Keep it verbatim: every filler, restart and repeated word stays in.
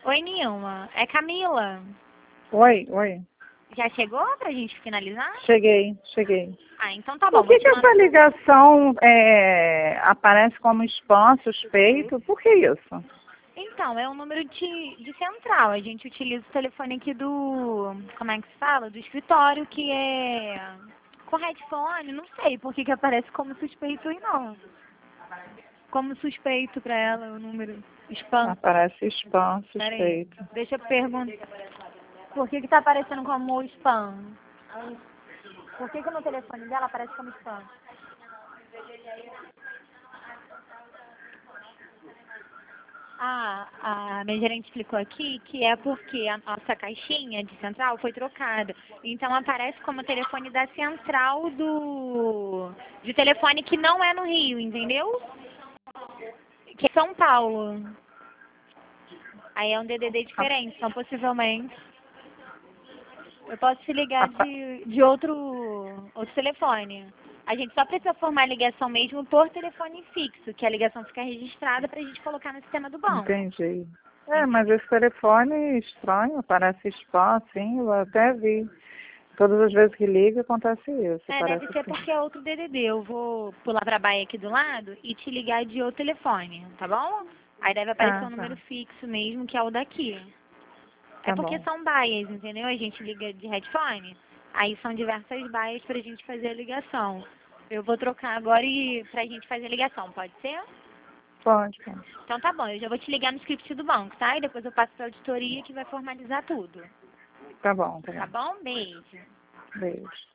Oi, Nilma. É Camila. Oi, oi. Já chegou pra gente finalizar? Cheguei, cheguei. Ah, então tá bom. Por que, Vou te que essa mandar... ligação é, aparece como spam suspeito? Por que isso? Então, é um número de, de central. A gente utiliza o telefone aqui do... Como é que se fala? Do escritório, que é... Com headphone, não sei por que, que aparece como suspeito aí, não. Como suspeito pra ela o número spam. Aparece spam Pera aí. suspeito. Deixa eu perguntar. Por que que tá aparecendo como spam? Por que que no telefone dela aparece como spam? Ah, a minha gerente explicou aqui que é porque a nossa caixinha de central foi trocada. Então aparece como telefone da central do... de telefone que não é no Rio, entendeu? Que é São Paulo. Aí é um D D D diferente, então possivelmente eu posso te ligar Apa- de, de outro, outro telefone. A gente só precisa formar a ligação mesmo por telefone fixo, que a ligação fica registrada para a gente colocar no sistema do banco. Entendi. É, mas Entendeu? esse telefone é estranho, aparece spam, sim, eu até vi. Todas as vezes que liga acontece isso, É, deve parece ser assim. porque é outro D D D. Eu vou pular pra baia aqui do lado e te ligar de outro telefone, tá bom? Aí deve aparecer Tá, um número tá, fixo mesmo, que é o daqui. É tá porque bom. são baias, entendeu? A gente liga de headphone, aí são diversas baias pra gente fazer a ligação. Eu vou trocar agora e pra gente fazer a ligação, pode ser? Pode, pode. Então tá bom, eu já vou te ligar no script do banco, tá? E depois eu passo pra auditoria que vai formalizar tudo. Tá bom, tá Tá bom. bom? Beijo. Beijo.